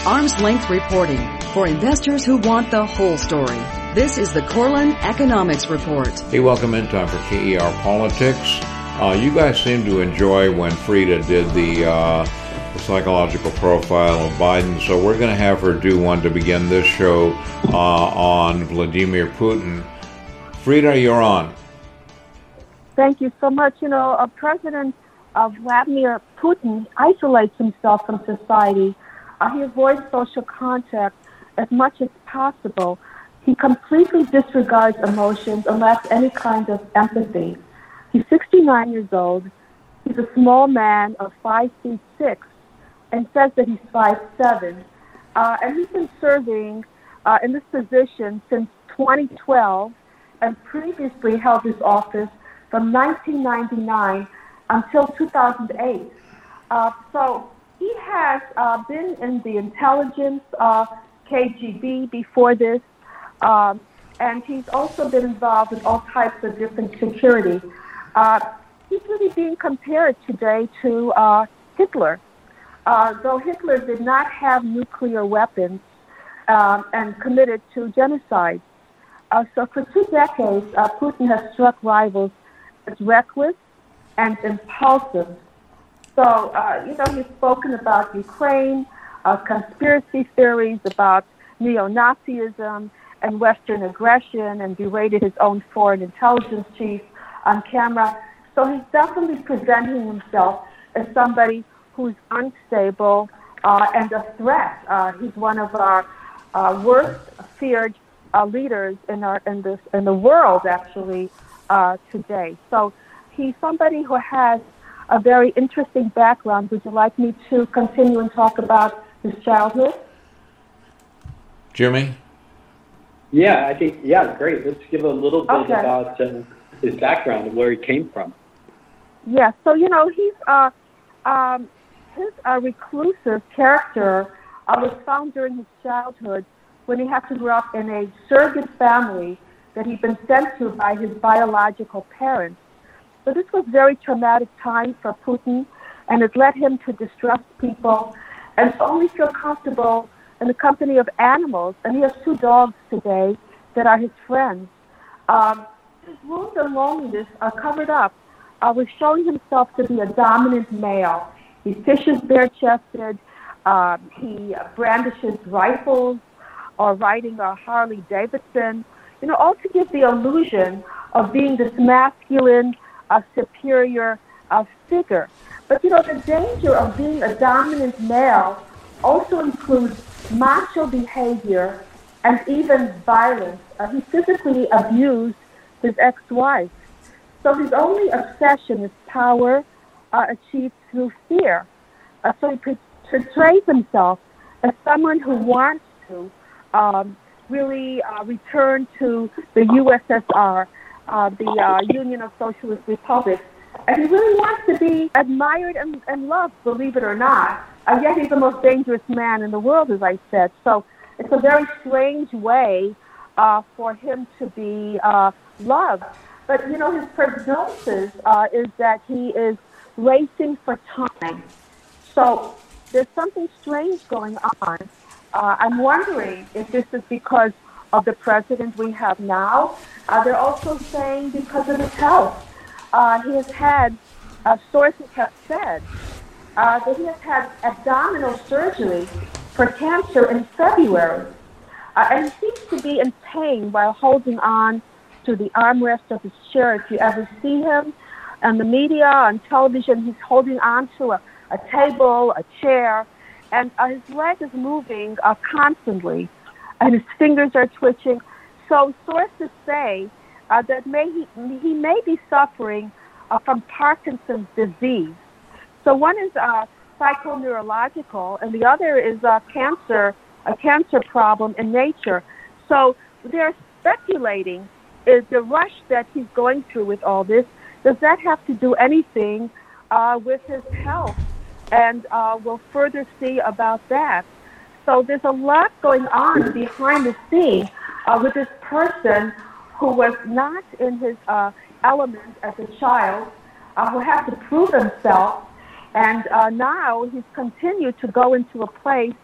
Arm's length reporting for investors who want the whole story. This is the Corlin Economics Report. Hey, welcome in. Time for KER Politics. You guys seem to enjoy when Frida did the psychological profile of Biden, so we're going to have her do one to begin this show on Vladimir Putin. Frida, you're on. Thank you so much. President Vladimir Putin isolates himself from society. He avoids social contact as much as possible. He completely disregards emotions and lacks any kind of empathy. He's 69 years old. He's a small man of 5'6", and says that he's 5'7". And he's been serving in this position since 2012 and previously held this office from 1999 until 2008. So he has been in the intelligence KGB before this, and he's also been involved in all types of different security. He's really being compared today to Hitler. Though Hitler did not have nuclear weapons and committed to genocide. So for 2 decades, Putin has struck rivals as reckless and impulsive. So, he's spoken about Ukraine, conspiracy theories about neo-Nazism and Western aggression, and berated his own foreign intelligence chief on camera. So he's definitely presenting himself as somebody who's unstable and a threat. He's one of our worst feared leaders in the world, actually, today. So he's somebody who has a very interesting background. Would you like me to continue and talk about his childhood? Jimmy? Yeah, I think, great. Let's give a little bit about his background and where he came from. Yeah, so, he's his reclusive character was found during his childhood when he had to grow up in a surrogate family that he'd been sent to by his biological parents. So this was a very traumatic time for Putin, and it led him to distrust people and only feel comfortable in the company of animals. And he has 2 dogs today that are his friends. His wounds and loneliness are covered up with showing himself to be a dominant male. He fishes bare-chested. He brandishes rifles or riding a Harley Davidson, all to give the illusion of being this masculine, superior figure. But, the danger of being a dominant male also includes macho behavior and even violence. He physically abused his ex-wife. So his only obsession is power achieved through fear. So he portrays himself as someone who wants to really return to the USSR, the Union of Socialist Republics. And he really wants to be admired and loved, believe it or not. Yet he's the most dangerous man in the world, as I said. So it's a very strange way for him to be loved. But, his prognosis is that he is racing for time. So there's something strange going on. I'm wondering if this is because of the president we have now. They're also saying because of his health. He has had, sources have said, that he has had abdominal surgery for cancer in February. And he seems to be in pain while holding on to the armrest of his chair. If you ever see him on the media, on television, he's holding on to a table, a chair, and his leg is moving constantly, and his fingers are twitching. So sources say that he may be suffering from Parkinson's disease. So one is psychoneurological, and the other is a cancer problem in nature. So they're speculating, is the rush that he's going through with all this, does that have to do anything with his health? And we'll further see about that. So there's a lot going on behind the scenes with this person who was not in his element as a child, who had to prove himself, and now he's continued to go into a place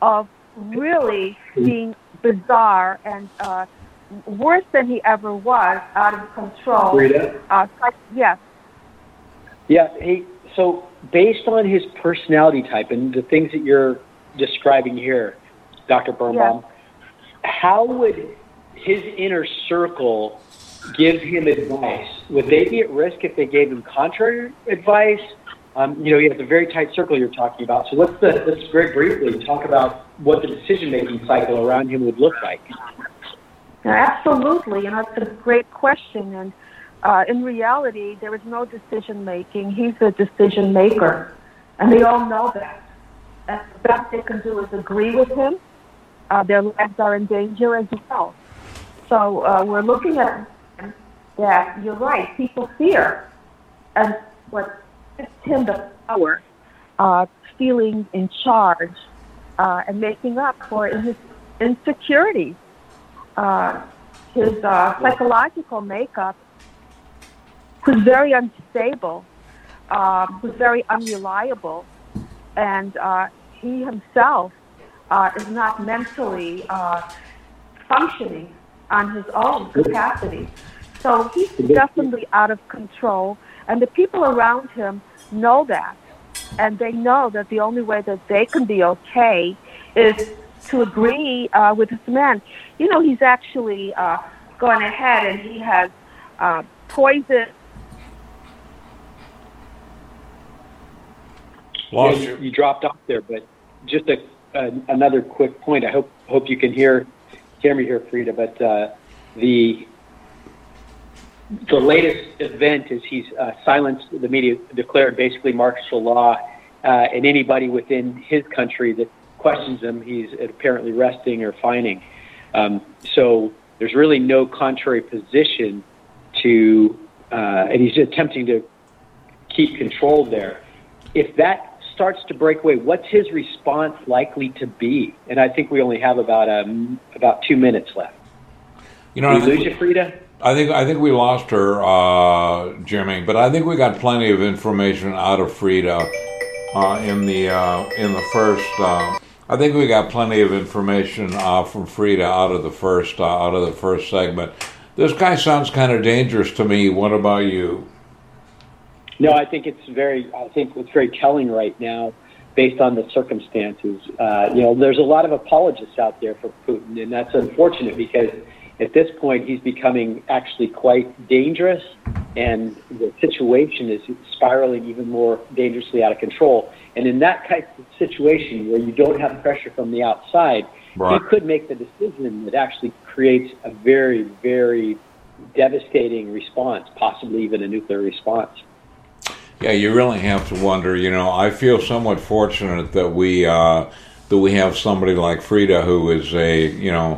of really being bizarre and worse than he ever was, out of control. Frida? Yes. Yeah. Hey, so based on his personality type and the things that you're describing here, Dr. Birnbaum, how would his inner circle give him advice? Would they be at risk if they gave him contrary advice? You have the very tight circle you're talking about. So let's very briefly talk about what the decision-making cycle around him would look like. Absolutely, and that's a great question. And in reality, there is no decision-making. He's a decision-maker, and they all know that. And the best they can do is agree with him. Their lives are in danger as well. So we're looking at that. You're right. People fear, and what gives him the power, feeling in charge, and making up for his insecurities. His psychological makeup was very unstable, was very unreliable, and he himself is not mentally functioning on his own capacity. So he's definitely out of control, and the people around him know that, and they know that the only way that they can be okay is to agree with this man. He's actually gone ahead and he has poisoned. Lost you. You dropped off there, but just another quick point. I hope you can hear me here, Frida. But the latest event is he's silenced the media, declared basically martial law, and anybody within his country that questions him, he's apparently arresting or fining. So there's really no contrary position to, and he's attempting to keep control there. If that starts to break away, what's his response likely to be? And I think we only have about 2 minutes left. Did we lose you, Frida? I think we lost her, Jimmy. But I think we got plenty of information out of Frida in the first. I think we got plenty of information from Frida out of the first segment. This guy sounds kind of dangerous to me. What about you? No, I think it's very telling right now, based on the circumstances. There's a lot of apologists out there for Putin, and that's unfortunate because at this point he's becoming actually quite dangerous, and the situation is spiraling even more dangerously out of control. And in that type of situation where you don't have pressure from the outside, right, you could make the decision that actually creates a very, very devastating response, possibly even a nuclear response. Yeah, you really have to wonder. I feel somewhat fortunate that we have somebody like Frida, who is a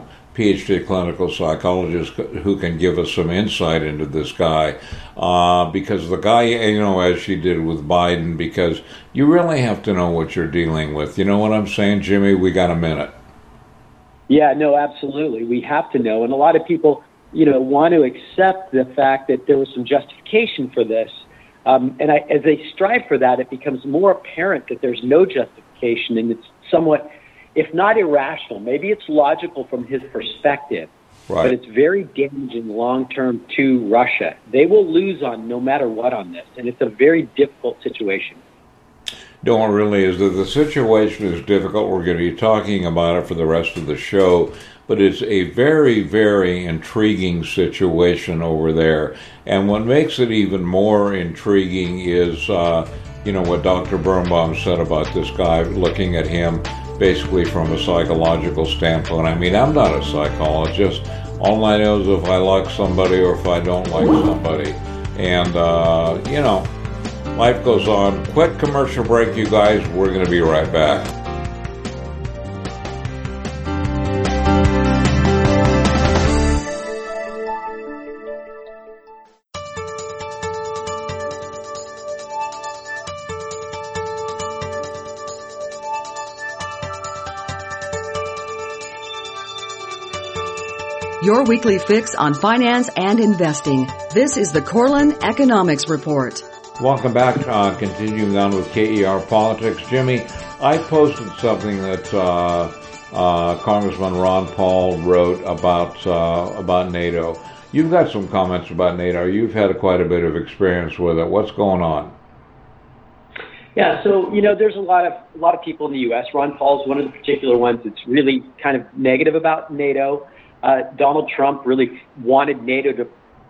PhD clinical psychologist, who can give us some insight into this guy, because the guy, as she did with Biden, because you really have to know what you're dealing with. You know what I'm saying, Jimmy? We got a minute. Yeah, no, absolutely. We have to know, and a lot of people, want to accept the fact that there was some justification for this. As they strive for that, it becomes more apparent that there's no justification, and it's somewhat, if not irrational, maybe it's logical from his perspective, right, but it's very damaging long-term to Russia. They will lose on no matter what on this, and it's a very difficult situation. No, it really is. The situation is difficult. We're going to be talking about it for the rest of the show. But it's a very, very intriguing situation over there. And what makes it even more intriguing is, what Dr. Birnbaum said about this guy, looking at him basically from a psychological standpoint. I mean, I'm not a psychologist. All I know is if I like somebody or if I don't like somebody. And, life goes on. Quick commercial break, you guys. We're going to be right back. Your weekly fix on finance and investing. This is the Corlin Economics Report. Welcome back. Continuing on with KER Politics. Jimmy, I posted something that Congressman Ron Paul wrote about NATO. You've got some comments about NATO. You've had quite a bit of experience with it. What's going on? Yeah, so there's a lot of people in the U.S. Ron Paul's one of the particular ones that's really kind of negative about NATO. Donald Trump really wanted NATO to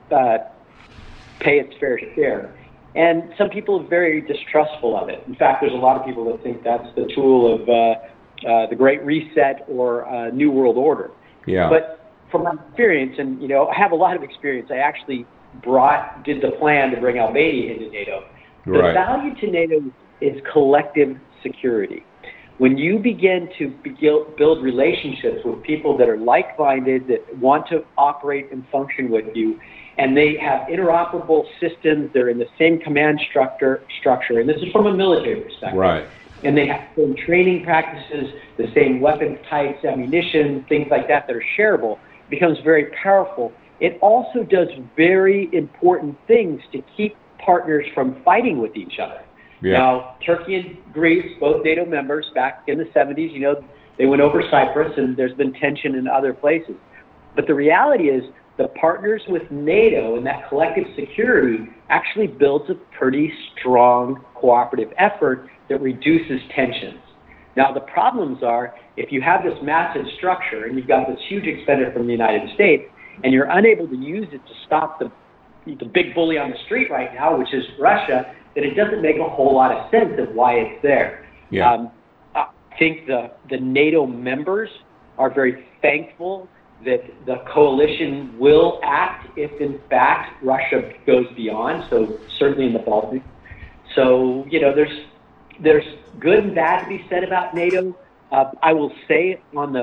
pay its fair share, and some people are very distrustful of it. In fact, there's a lot of people that think that's the tool of the Great Reset or New World Order. Yeah. But from my experience, and I have a lot of experience, I actually did the plan to bring Albania into NATO. The Right. value to NATO is collective security. When you begin to build relationships with people that are like-minded, that want to operate and function with you, and they have interoperable systems, they're in the same command structure, and this is from a military perspective. Right. And they have the same training practices, the same weapons types, ammunition, things like that are shareable, it becomes very powerful. It also does very important things to keep partners from fighting with each other. Yeah. Now, Turkey and Greece, both NATO members, back in the 70s, they went over Cyprus, and there's been tension in other places. But the reality is, the partners with NATO and that collective security actually builds a pretty strong cooperative effort that reduces tensions. Now, the problems are, if you have this massive structure and you've got this huge expenditure from the United States, and you're unable to use it to stop the big bully on the street right now, which is Russia, then it doesn't make a whole lot of sense of why it's there. Yeah. I think the NATO members are very thankful that the coalition will act if, in fact, Russia goes beyond, so certainly in the Baltic. So, there's good and bad to be said about NATO. I will say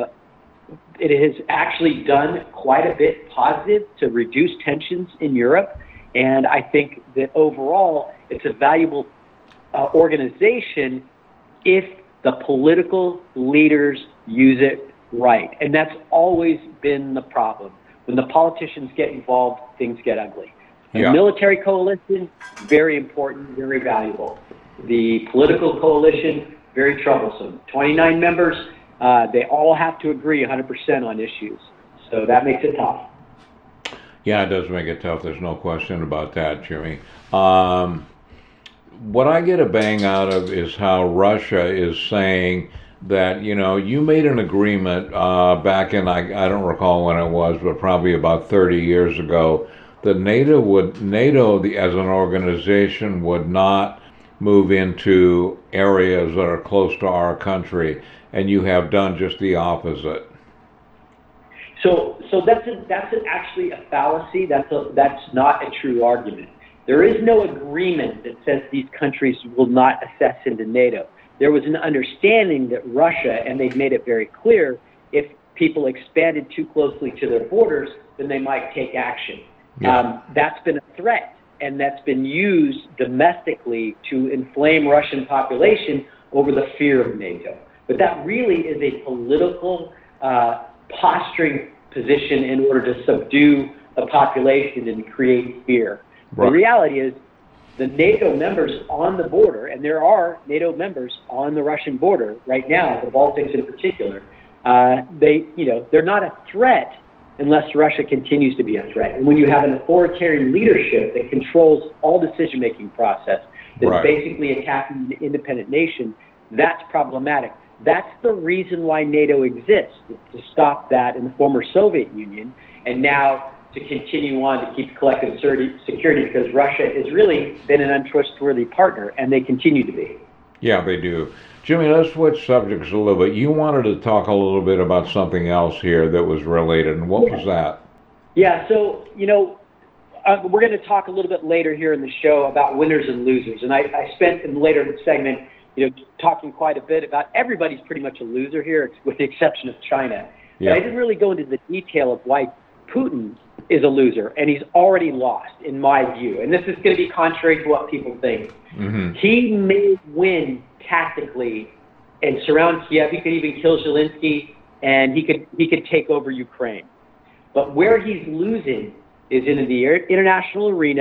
it has actually done quite a bit positive to reduce tensions in Europe, and I think that overall it's a valuable organization if the political leaders use it right. And that's always been the problem. When the politicians get involved, things get ugly. The military coalition, very important, very valuable. The political coalition, very troublesome. 29 members, they all have to agree 100% on issues. So that makes it tough. Yeah, it does make it tough. There's no question about that, Jimmy. What I get a bang out of is how Russia is saying that, you made an agreement back in, I don't recall when it was, but probably about 30 years ago, that NATO as an organization would not move into areas that are close to our country, and you have done just the opposite. So that's actually a fallacy. That's not a true argument. There is no agreement that says these countries will not access into NATO. There was an understanding that Russia, and they've made it very clear, if people expanded too closely to their borders, then they might take action. Yeah. That's been a threat, and that's been used domestically to inflame Russian population over the fear of NATO. But that really is a political posturing position in order to subdue a population and create fear. Right. The reality is the NATO members on the border, and there are NATO members on the Russian border right now, the Baltics in particular, they're not a threat unless Russia continues to be a threat. And when you have an authoritarian leadership that controls all decision-making process, that's basically attacking the independent nation, that's problematic. That's the reason why NATO exists, to stop that in the former Soviet Union, and now to continue on to keep collective security, because Russia has really been an untrustworthy partner, and they continue to be. Yeah, they do. Jimmy, let's switch subjects a little bit. You wanted to talk a little bit about something else here that was related, and what was that? Yeah, so, we're going to talk a little bit later here in the show about winners and losers, and I spent in the later segment talking quite a bit about everybody's pretty much a loser here, with the exception of China. Yeah. But I didn't really go into the detail of why Putin is a loser, and he's already lost, in my view. And this is going to be contrary to what people think. Mm-hmm. He may win tactically and surround Kiev. He could even kill Zelensky, and he could take over Ukraine. But where he's losing is in the international arena,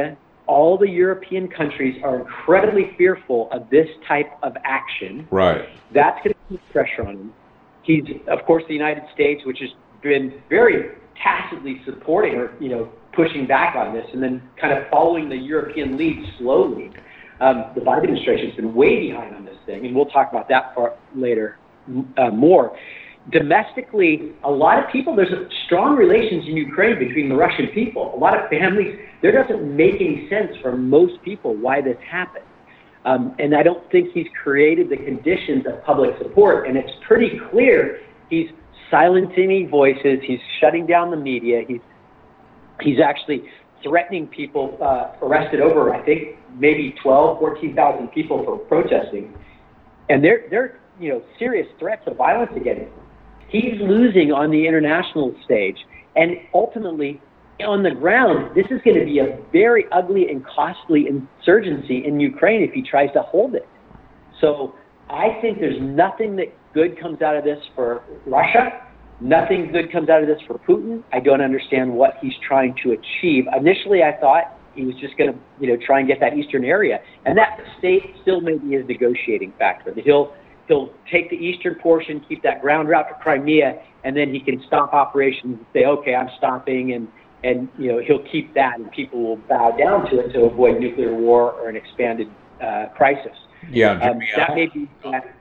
all the European countries are incredibly fearful of this type of action. Right. That's going to put pressure on him. He's, of course, the United States, which has been very tacitly supporting or, pushing back on this, and then kind of following the European lead slowly. The Biden administration has been way behind on this thing, and we'll talk about that part later more. Domestically, a lot of people, there's strong relations in Ukraine between the Russian people. A lot of families, there doesn't make any sense for most people why this happened. And I don't think he's created the conditions of public support. And it's pretty clear he's silencing voices. He's shutting down the media. He's actually threatening people, arrested over, I think, maybe 14,000 people for protesting. And they're serious threats of violence against him. He's losing on the international stage. And ultimately, on the ground, this is going to be a very ugly and costly insurgency in Ukraine if he tries to hold it. So I think there's nothing that good comes out of this for Russia. Nothing good comes out of this for Putin. I don't understand what he's trying to achieve. Initially, I thought he was just going to, try and get that eastern area. And that state still may be his negotiating factor. That he'll take the eastern portion, keep that ground route to Crimea, and then he can stop operations and say, okay, I'm stopping, and he'll keep that, and people will bow down to it to avoid nuclear war or an expanded crisis. Yeah, Jimmy, that may be.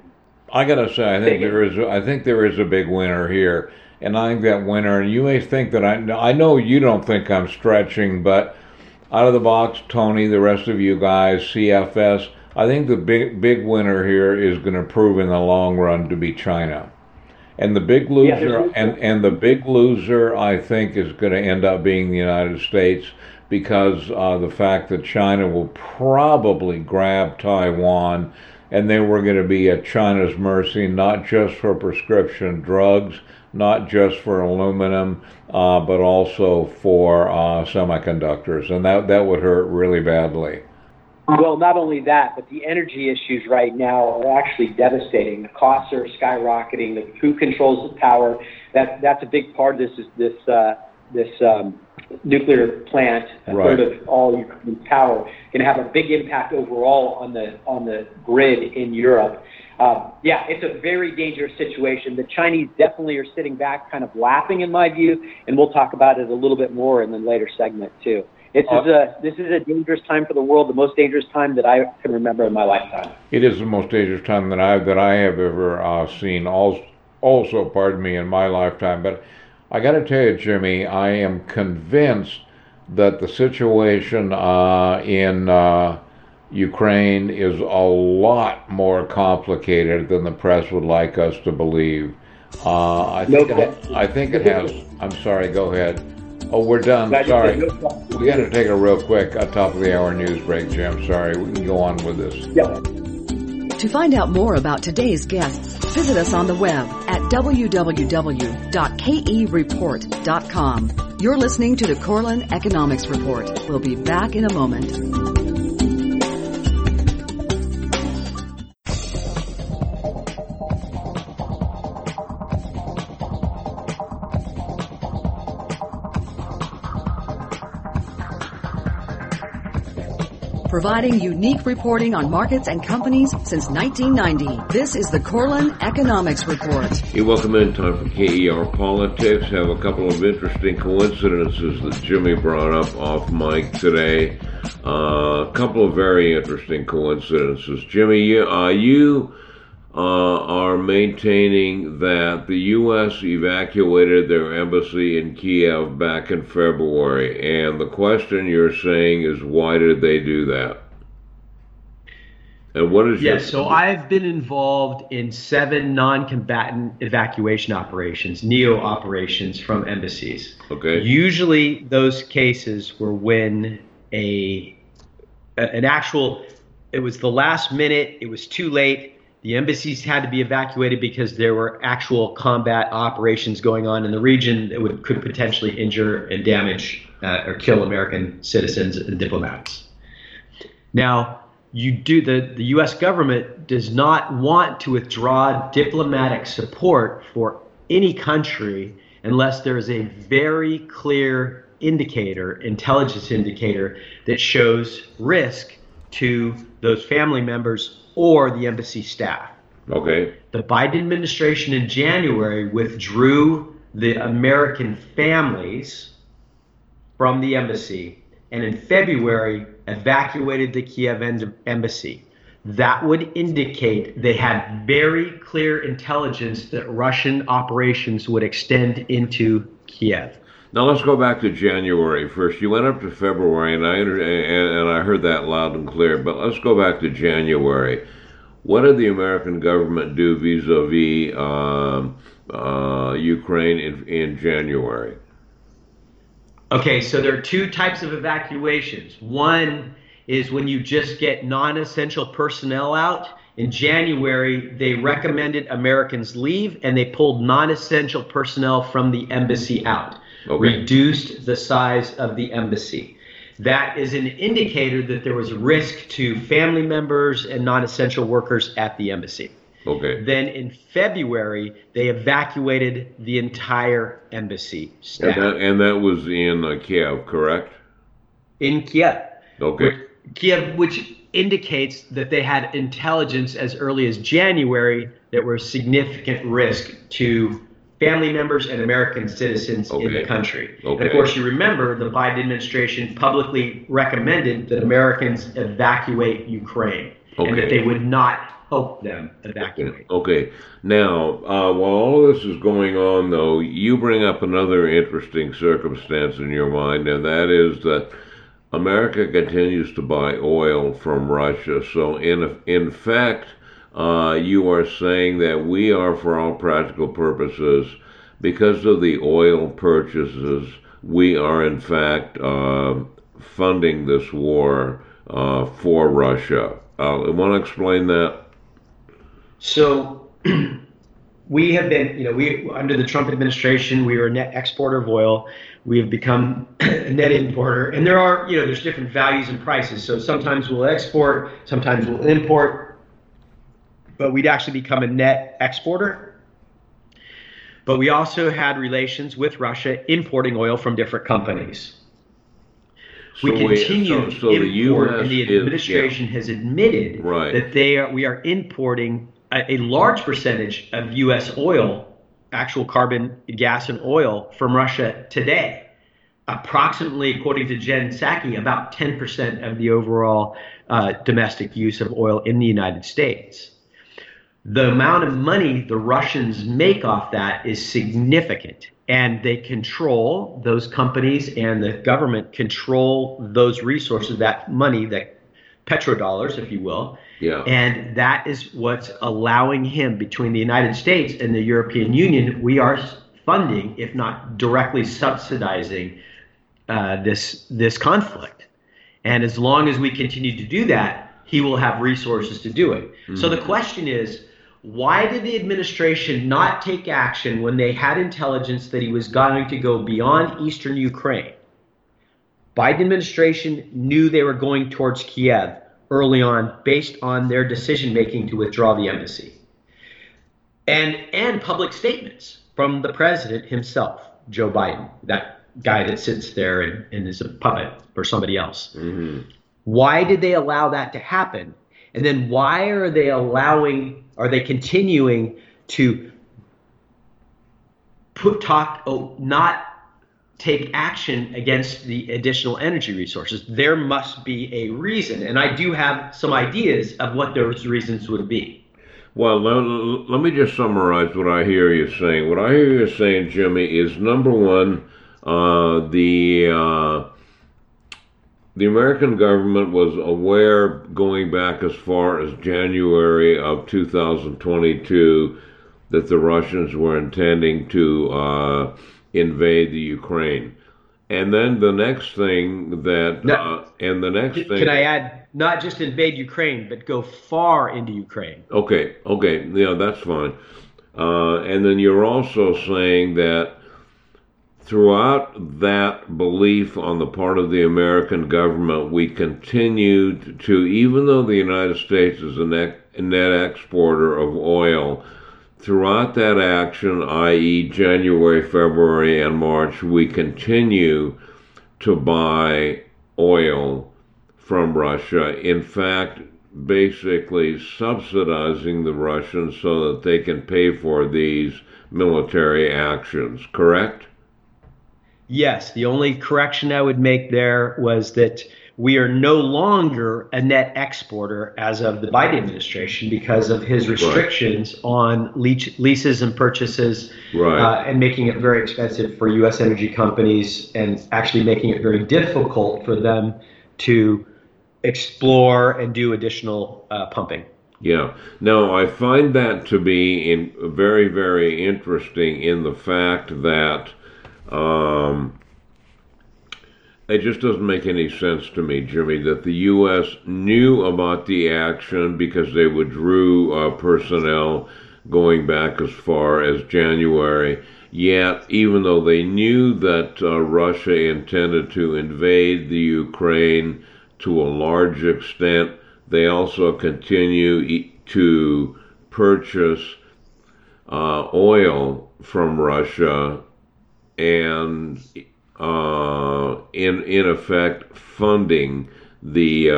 I gotta say, I think there is a big winner here, and I think that winner. And you may think that I know you don't think I'm stretching, but out of the box, Tony, the rest of you guys, CFS. I think the big winner here is going to prove in the long run to be China, and the big loser and the big loser I think is going to end up being the United States, because the fact that China will probably grab Taiwan, and then we're going to be at China's mercy, not just for prescription drugs, not just for aluminum, but also for semiconductors, and that would hurt really badly. Well, not only that, but the energy issues right now are actually devastating. The costs are skyrocketing. Who controls the power? That's a big part of this nuclear plant. A third of all Ukraine's power can have a big impact overall on the grid in Europe. It's a very dangerous situation. The Chinese definitely are sitting back, kind of laughing, in my view, and we'll talk about it a little bit more in the later segment too. This is a dangerous time for the world, the most dangerous time that I can remember in my lifetime. It is the most dangerous time that I have ever seen, also, pardon me, in my lifetime. But I got to tell you, Jimmy, I am convinced that the situation in Ukraine is a lot more complicated than the press would like us to believe. I think it has. I'm sorry, go ahead. Oh, we're done. Sorry. We got to take a real quick top of the hour news break, Jim. Sorry. We can go on with this. Yeah. To find out more about today's guests, visit us on the web at www.kereport.com. You're listening to the Corlin Economics Report. We'll be back in a moment. Providing unique reporting on markets and companies since 1990. This is the Corlin Economics Report. Hey, welcome in. Time for KER Politics. Have a couple of interesting coincidences that Jimmy brought up off mic today. A couple of very interesting coincidences. Jimmy, you are maintaining that the U.S. evacuated their embassy in Kiev back in February, and the question you're saying is, why did they do that? And what is So I've been involved in 7 non-combatant evacuation operations, NEO operations from embassies. Okay. Usually those cases were when it was the last minute, it was too late. The embassies had to be evacuated because there were actual combat operations going on in the region that could potentially injure and damage or kill American citizens and diplomats. Now, the U.S. government does not want to withdraw diplomatic support for any country unless there is a very clear indicator, intelligence indicator, that shows risk to those family members or the embassy staff. Okay. The Biden administration in January withdrew the American families from the embassy, and in February evacuated the Kiev embassy. That would indicate they had very clear intelligence that Russian operations would extend into Kiev. Now let's go back to January first. You went up to February, and I heard that loud and clear. But let's go back to January. What did the American government do vis-a-vis Ukraine in January? Okay, so there are two types of evacuations. One is when you just get non-essential personnel out. In January, they recommended Americans leave, and they pulled non-essential personnel from the embassy out. Okay. Reduced the size of the embassy. That is an indicator that there was risk to family members and non-essential workers at the embassy. Okay. Then in February, they evacuated the entire embassy staff. And that was in Kiev, correct? In Kiev. Okay. Kiev, which indicates that they had intelligence as early as January that were significant risk to family members and American citizens in the country. Okay. And of course, you remember the Biden administration publicly recommended that Americans evacuate Ukraine, and that they would not help them evacuate. Okay. Now, while all this is going on, though, you bring up another interesting circumstance in your mind, and that is that America continues to buy oil from Russia. So, in fact, you are saying that we are, for all practical purposes, because of the oil purchases, we are in fact funding this war for Russia. Want to explain that? So we have been, we under the Trump administration, we were a net exporter of oil. We have become a net importer, and there are, there's different values and prices. So sometimes we'll export, sometimes we'll import, but we'd actually become a net exporter. But we also had relations with Russia importing oil from different companies. We continue to import, and the administration has admitted that we are importing a large percentage of U.S. oil, actual carbon, gas, and oil from Russia today. Approximately, according to Jen Psaki, about 10% of the overall domestic use of oil in the United States. The amount of money the Russians make off that is significant, and they control those companies, and the government control those resources, that money, that petrodollars, if you will. Yeah. And that is what's allowing him, between the United States and the European Union, we are funding, if not directly subsidizing, this conflict. And as long as we continue to do that, he will have resources to do it. Mm-hmm. So the question is, why did the administration not take action when they had intelligence that he was going to go beyond eastern Ukraine? Biden administration knew they were going towards Kiev early on based on their decision-making to withdraw the embassy. And public statements from the president himself, Joe Biden, that guy that sits there and is a puppet for somebody else. Mm-hmm. Why did they allow that to happen? And then why are they continuing to not take action against the additional energy resources? There must be a reason, and I do have some ideas of what those reasons would be. Well, let me just summarize what I hear you saying. What I hear you saying, Jimmy, is number one, the American government was aware, going back as far as January of 2022, that the Russians were intending to invade the Ukraine. And then the next thing that, Can I add, not just invade Ukraine, but go far into Ukraine? Okay, yeah, that's fine. And then you're also saying that throughout that belief on the part of the American government, we continued to, even though the United States is a net exporter of oil, throughout that action, i.e. January, February, and March, we continue to buy oil from Russia. In fact, basically subsidizing the Russians so that they can pay for these military actions, correct? Yes, the only correction I would make there was that we are no longer a net exporter as of the Biden administration because of his restrictions on leases and purchases, and making it very expensive for U.S. energy companies and actually making it very difficult for them to explore and do additional pumping. Yeah. Now, I find that to be very, very interesting in the fact that it just doesn't make any sense to me, Jimmy, that the U.S. knew about the action because they withdrew personnel going back as far as January. Yet, even though they knew that Russia intended to invade the Ukraine to a large extent, they also continue to purchase oil from Russia and in effect funding the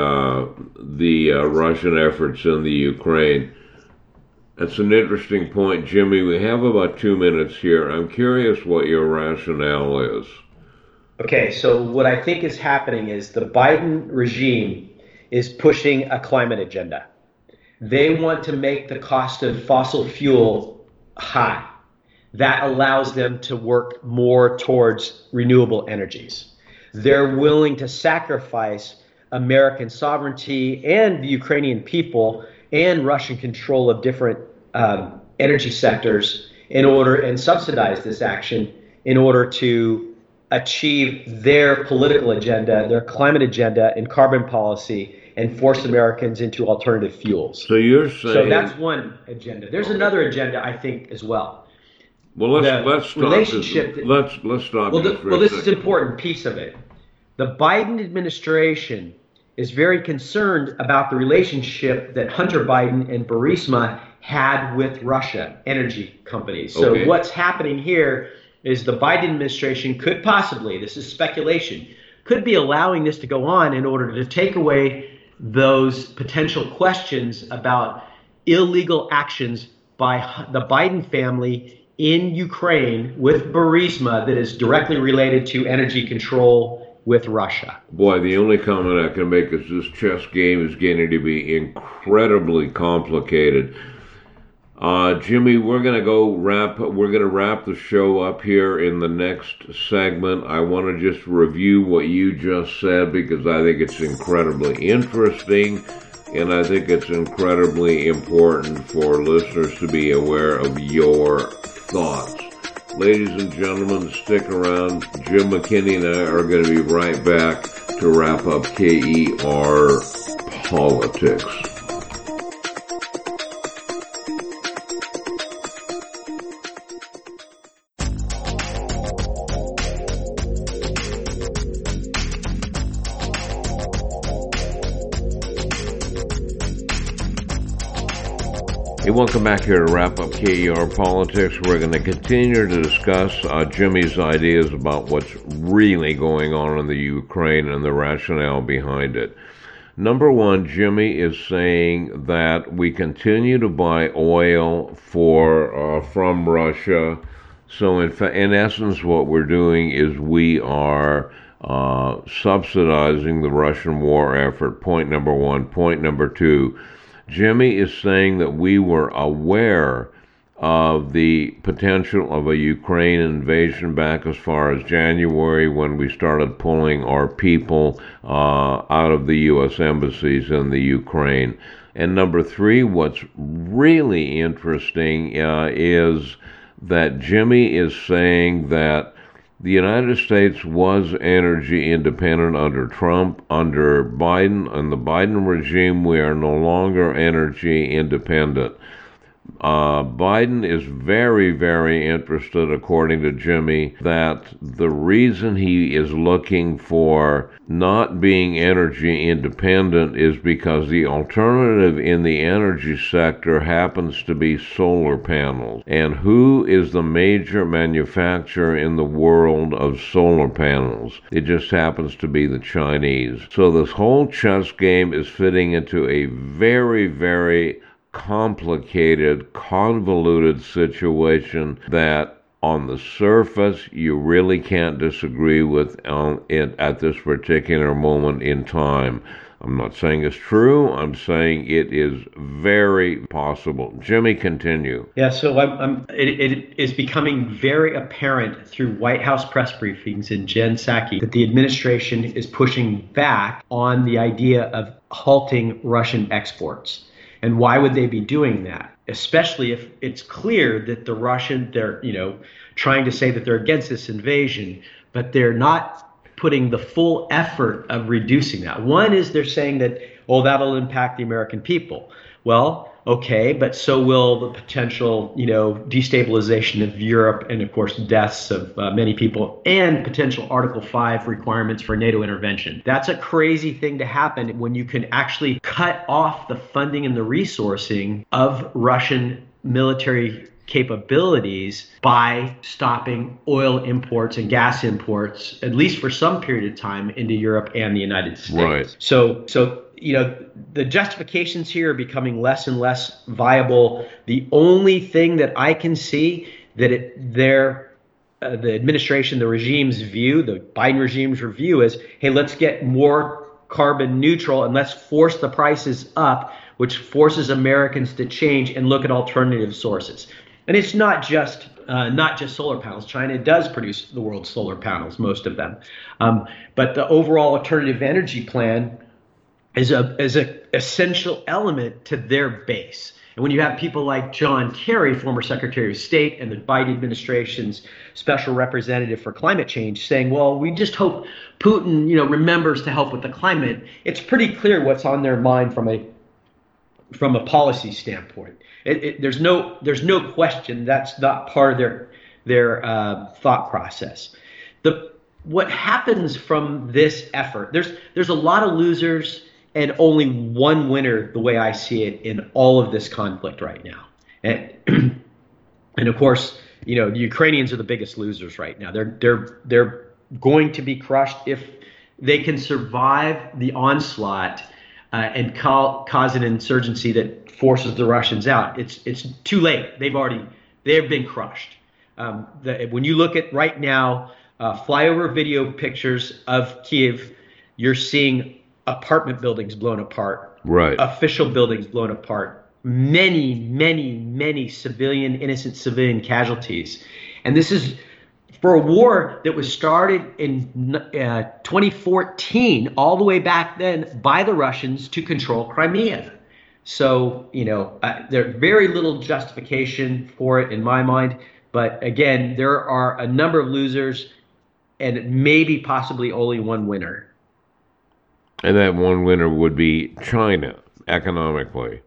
Russian efforts in the Ukraine. That's an interesting point, Jimmy. We have about 2 minutes here. I'm curious what your rationale is. Okay, so what I think is happening is the Biden regime is pushing a climate agenda. They want to make the cost of fossil fuel high. That allows them to work more towards renewable energies. They're willing to sacrifice American sovereignty and the Ukrainian people and Russian control of different energy sectors and subsidize this action in order to achieve their political agenda, their climate agenda and carbon policy, and force Americans into alternative fuels. So you're saying... So that's one agenda. There's another agenda, I think, as well. Well, let's stop relationship. Let's stop. This is an important piece of it. The Biden administration is very concerned about the relationship that Hunter Biden and Burisma had with Russia energy companies. So what's happening here is the Biden administration could possibly, this is speculation, could be allowing this to go on in order to take away those potential questions about illegal actions by the Biden family in Ukraine with Burisma that is directly related to energy control with Russia. Boy, the only comment I can make is this chess game is getting to be incredibly complicated. Jimmy, we're going to wrap the show up here in the next segment. I want to just review what you just said because I think it's incredibly interesting and I think it's incredibly important for listeners to be aware of your thoughts. Ladies and gentlemen, stick around. Jim McKinney and I are going to be right back to wrap up KER Politics. Hey, welcome back here to wrap up KER Politics. We're going to continue to discuss Jimmy's ideas about what's really going on in the Ukraine and the rationale behind it. Number one, Jimmy is saying that we continue to buy oil from Russia. So in essence, what we're doing is we are subsidizing the Russian war effort. Point number one. Point number two, Jimmy is saying that we were aware of the potential of a Ukraine invasion back as far as January when we started pulling our people out of the U.S. embassies in the Ukraine. And number three, what's really interesting is that Jimmy is saying that the United States was energy independent under Trump. Under Biden and the Biden regime, we are no longer energy independent. Biden is very, very interested, according to Jimmy, that the reason he is looking for not being energy independent is because the alternative in the energy sector happens to be solar panels. And who is the major manufacturer in the world of solar panels? It just happens to be the Chinese. So this whole chess game is fitting into a very, very complicated, convoluted situation that on the surface you really can't disagree with it at this particular moment in time. I'm not saying it's true. I'm saying it is very possible. Jimmy, continue. Yeah, so it is becoming very apparent through White House press briefings and Jen Psaki that the administration is pushing back on the idea of halting Russian exports. And why would they be doing that? Especially if it's clear that they're trying to say that they're against this invasion, but they're not putting the full effort of reducing that. One is they're saying that, that'll impact the American people. Well, okay, but so will the potential, destabilization of Europe and, of course, deaths of many people and potential Article 5 requirements for NATO intervention. That's a crazy thing to happen when you can actually cut off the funding and the resourcing of Russian military capabilities by stopping oil imports and gas imports, at least for some period of time, into Europe and the United States. Right. So the justifications here are becoming less and less viable. The only thing that I can see that the administration, the regime's view, the Biden regime's review is, hey, let's get more carbon neutral and let's force the prices up, which forces Americans to change and look at alternative sources. And it's not just solar panels. China does produce the world's solar panels, most of them. But the overall alternative energy plan is a essential element to their base. And when you have people like John Kerry, former Secretary of State, and the Biden administration's special representative for climate change saying, well, we just hope Putin, remembers to help with the climate, it's pretty clear what's on their mind from a policy standpoint. There's no question that's not part of their thought process. What happens from this effort? There's a lot of losers and only one winner, the way I see it, in all of this conflict right now. And of course, the Ukrainians are the biggest losers right now. They're going to be crushed if they can survive the onslaught and cause an insurgency that forces the Russians out. It's too late. They have been crushed. When you look at right now, flyover video pictures of Kiev, you're seeing apartment buildings blown apart, right? Official buildings blown apart, many innocent civilian casualties. And this is for a war that was started in 2014, all the way back then by the Russians to control Crimea. So, there's very little justification for it in my mind. But again, there are a number of losers and maybe possibly only one winner. And that one winner would be China, economically.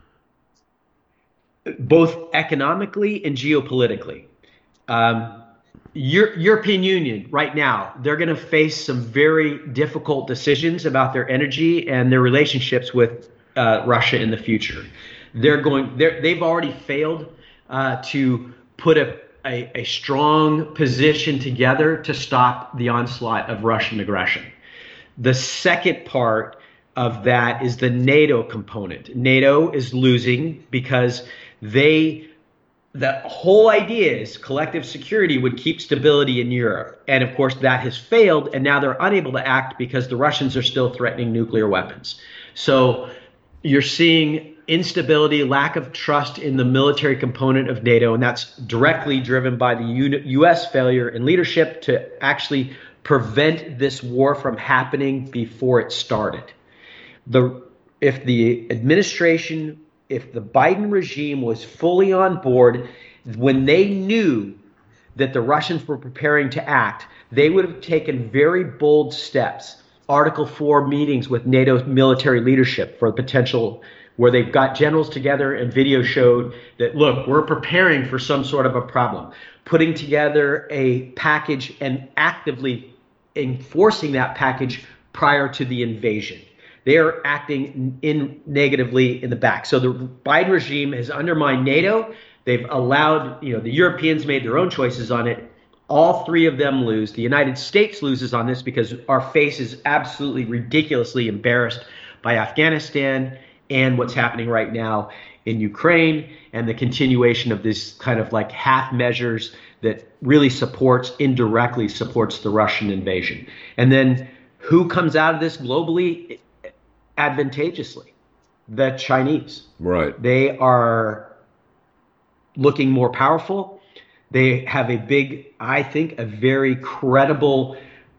Both economically and geopolitically. European Union right now, they're going to face some very difficult decisions about their energy and their relationships with Russia in the future. They've already failed to put a strong position together to stop the onslaught of Russian aggression. The second part of that is the NATO component. NATO is losing because the whole idea is collective security would keep stability in Europe. And of course, that has failed, and now they're unable to act because the Russians are still threatening nuclear weapons. So you're seeing instability, lack of trust in the military component of NATO, and that's directly driven by the U.S. failure in leadership to actually prevent this war from happening before it started. If the administration, if the Biden regime was fully on board, when they knew that the Russians were preparing to act, they would have taken very bold steps. Article 4 meetings with NATO military leadership for potential where they've got generals together and video showed that, look, we're preparing for some sort of a problem, putting together a package and actively enforcing that package prior to the invasion. They are acting negatively in the back. So the Biden regime has undermined NATO. They've allowed, the Europeans made their own choices on it. All three of them lose. The United States loses on this because our face is absolutely ridiculously embarrassed by Afghanistan and what's happening right now in Ukraine, and the continuation of this kind of like half measures that really indirectly supports the Russian invasion. And then who comes out of this globally advantageously? The Chinese. Right. They are looking more powerful. They have a very credible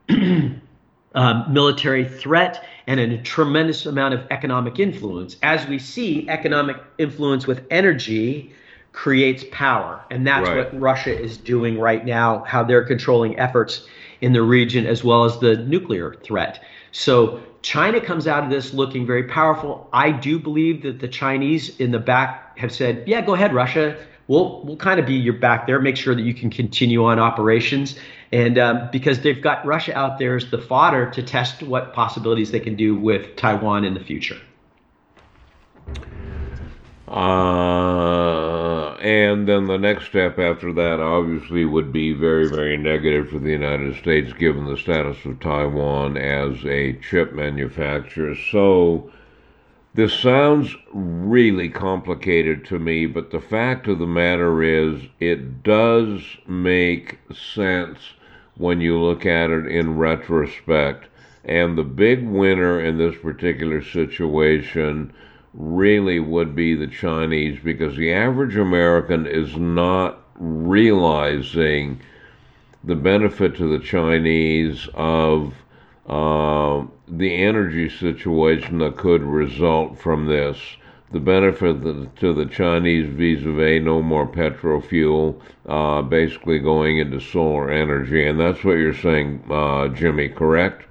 military threat and a tremendous amount of economic influence. As we see, economic influence with energy creates power. And that's what Russia is doing right now, how they're controlling efforts in the region as well as the nuclear threat. So China comes out of this looking very powerful. I do believe that the Chinese in the back have said, yeah, go ahead, Russia. We'll kind of be your back there, make sure that you can continue on operations. And because they've got Russia out there as the fodder to test what possibilities they can do with Taiwan in the future. And then the next step after that obviously would be very, very negative for the United States given the status of Taiwan as a chip manufacturer. So this sounds really complicated to me, but the fact of the matter is it does make sense when you look at it in retrospect. And the big winner in this particular situation really would be the Chinese, because the average American is not realizing the benefit to the Chinese of the energy situation that could result from this. The benefit to the Chinese vis-a-vis no more petro fuel, basically going into solar energy. And that's what you're saying, Jimmy, correct?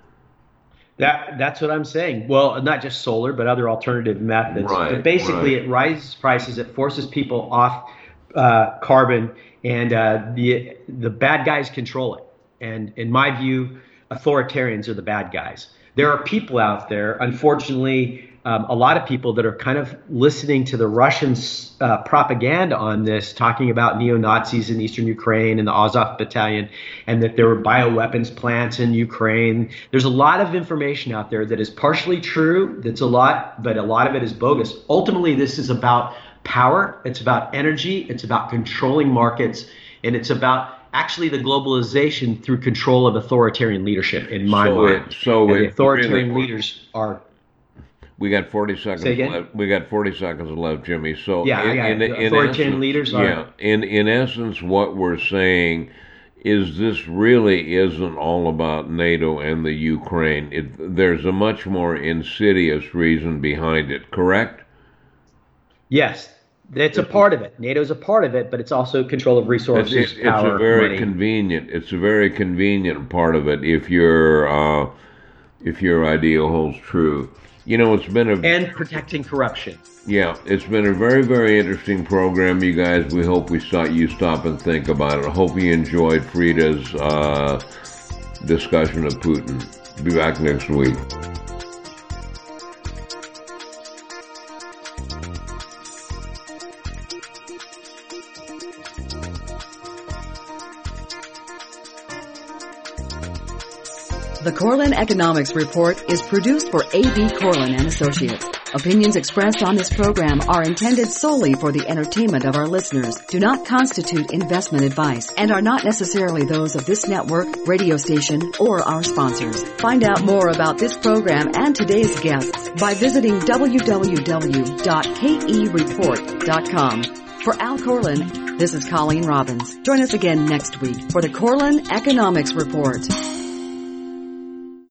That's what I'm saying. Well, not just solar, but other alternative methods. Right, but basically, it rises prices, it forces people off carbon, and the bad guys control it. And in my view, authoritarians are the bad guys. There are people out there, unfortunately, a lot of people that are kind of listening to the Russians' propaganda on this, talking about neo-Nazis in eastern Ukraine and the Azov battalion, and that there were bioweapons plants in Ukraine. There's a lot of information out there that is partially true, but a lot of it is bogus. Ultimately, this is about power, it's about energy, it's about controlling markets, and it's about actually the globalization through control of authoritarian leadership, in my mind. The authoritarian leaders are... We got 40 seconds left. We got 40 seconds left, Jimmy. So authoritarian leaders are... Yeah, in essence, what we're saying is this really isn't all about NATO and the Ukraine. There's a much more insidious reason behind it, correct? Yes. It's a part of it. NATO's a part of it, but it's also control of resources, power, it's a very money. convenient. It's a very convenient part of it if your idea holds true. It's been and protecting corruption. Yeah, it's been a very, very interesting program, you guys. We hope you stop and think about it. I hope you enjoyed Frida's discussion of Putin. Be back next week. The Corlin Economics Report is produced for A.B. Corlin and Associates. Opinions expressed on this program are intended solely for the entertainment of our listeners, do not constitute investment advice, and are not necessarily those of this network, radio station, or our sponsors. Find out more about this program and today's guests by visiting www.kereport.com. For Al Corlin, this is Colleen Robbins. Join us again next week for the Corlin Economics Report.